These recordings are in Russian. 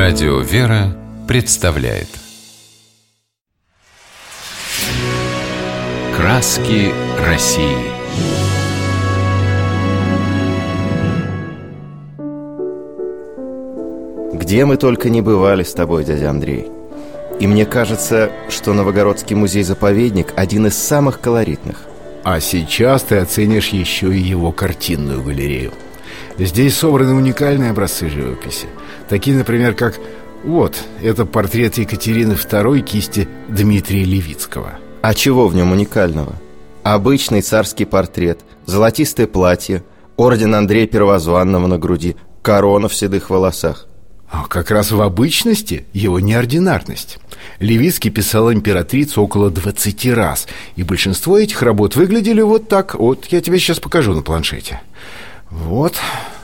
Радио «Вера» представляет «Краски России». Где мы только не бывали с тобой, дядя Андрей. И мне кажется, что Новогородский музей-заповедник один из самых колоритных. А сейчас ты оценишь еще и его картинную галерею. Здесь собраны уникальные образцы живописи. Такие, например, как вот, это портрет Екатерины II кисти Дмитрия Левицкого. А чего в нем уникального? Обычный царский портрет, золотистое платье, орден Андрея Первозванного на груди, корона в седых волосах. А как раз в обычности его неординарность. Левицкий писал императрицу около 20 раз, и большинство этих работ выглядели вот так. Вот я тебе сейчас покажу на планшете. Вот,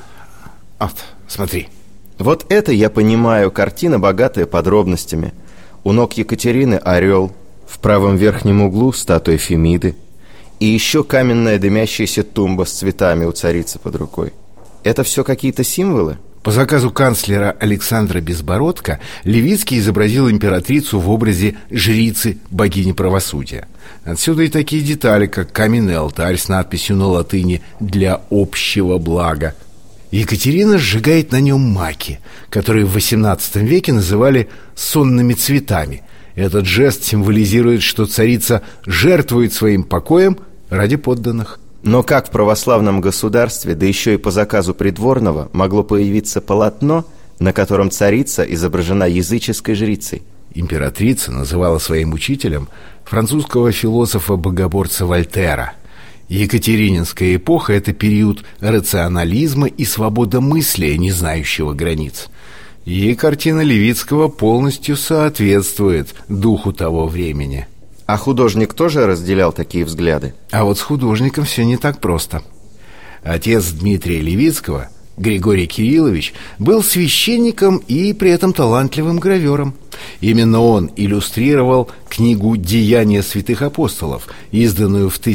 смотри. Вот это, я понимаю, картина, богатая подробностями. У ног Екатерины орел, в правом верхнем углу статуя Фемиды, и еще каменная дымящаяся тумба с цветами у царицы под рукой. Это все какие-то символы? По заказу канцлера Александра Безбородко Левицкий изобразил императрицу в образе жрицы богини правосудия. Отсюда и такие детали, как каменный алтарь с надписью на латыни «Для общего блага». Екатерина сжигает на нем маки, которые в XVIII веке называли сонными цветами. Этот жест символизирует, что царица жертвует своим покоем ради подданных. Но как в православном государстве, да еще и по заказу придворного, могло появиться полотно, на котором царица изображена языческой жрицей? Императрица называла своим учителем французского философа-богоборца Вольтера. Екатерининская эпоха – это период рационализма и свободомыслия, не знающего границ. И картина Левицкого полностью соответствует духу того времени. А художник тоже разделял такие взгляды? А вот с художником все не так просто. Отец Дмитрия Левицкого, Григорий Кириллович, был священником и при этом талантливым гравером. Именно он иллюстрировал книгу «Деяния святых апостолов», изданную в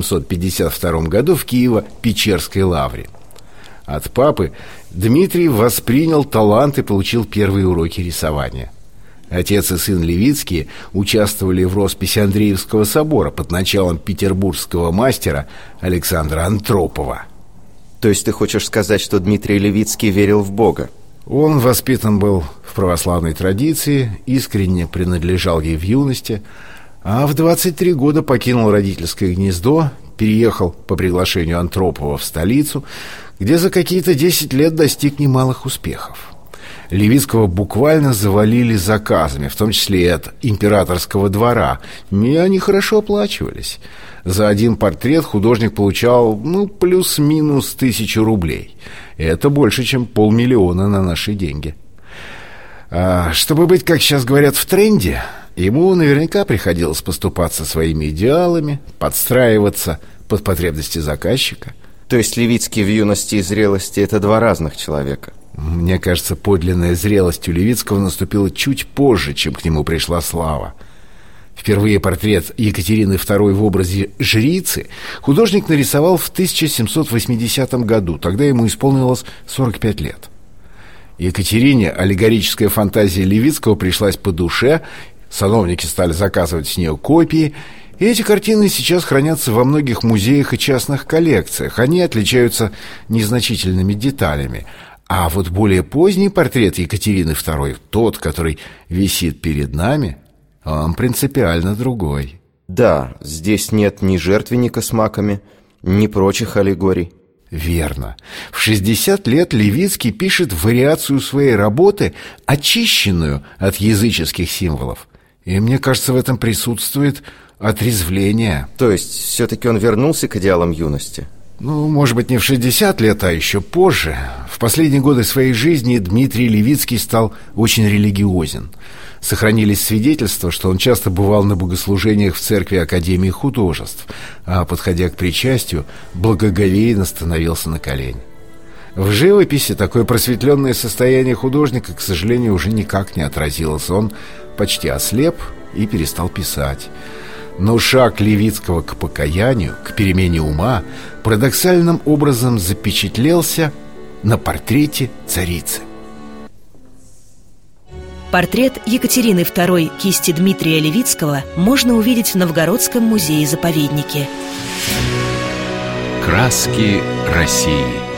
1752 году в Киево-Печерской лавре. От папы Дмитрий воспринял талант и получил первые уроки рисования. Отец и сын Левицкие участвовали в росписи Андреевского собора под началом петербургского мастера Александра Антропова. То есть ты хочешь сказать, что Дмитрий Левицкий верил в Бога? Он воспитан был в православной традиции, искренне принадлежал ей в юности, а в 23 года покинул родительское гнездо, переехал по приглашению Антропова в столицу, где за какие-то 10 лет достиг немалых успехов. Левицкого буквально завалили заказами, в том числе и от императорского двора, и они хорошо оплачивались. За один портрет художник получал, плюс-минус 1000 рублей. Это больше, чем 500 000 на наши деньги. А чтобы быть, как сейчас говорят, в тренде, ему наверняка приходилось поступаться своими идеалами, подстраиваться под потребности заказчика. То есть Левицкий в юности и зрелости – это два разных человека? Мне кажется, подлинная зрелость у Левицкого наступила чуть позже, чем к нему пришла слава. Впервые портрет Екатерины II в образе жрицы художник нарисовал в 1780 году. Тогда ему исполнилось 45 лет. Екатерине аллегорическая фантазия Левицкого пришлась по душе. Сановники стали заказывать с нее копии. И эти картины сейчас хранятся во многих музеях и частных коллекциях. Они отличаются незначительными деталями. А вот более поздний портрет Екатерины II, тот, который висит перед нами, он принципиально другой. Да, здесь нет ни жертвенника с маками, ни прочих аллегорий. Верно. В 60 лет Левицкий пишет вариацию своей работы, очищенную от языческих символов. И мне кажется, в этом присутствует отрезвление. То есть все-таки он вернулся к идеалам юности? Может быть, не в 60 лет, а еще позже. В последние годы своей жизни Дмитрий Левицкий стал очень религиозен. Сохранились свидетельства, что он часто бывал на богослужениях в церкви Академии художеств, а, подходя к причастию, благоговейно становился на колени. В живописи такое просветленное состояние художника, к сожалению, уже никак не отразилось. Он почти ослеп и перестал писать. Но шаг Левицкого к покаянию, к перемене ума, парадоксальным образом запечатлелся на портрете царицы. Портрет Екатерины II кисти Дмитрия Левицкого можно увидеть в Новгородском музее-заповеднике. Краски России.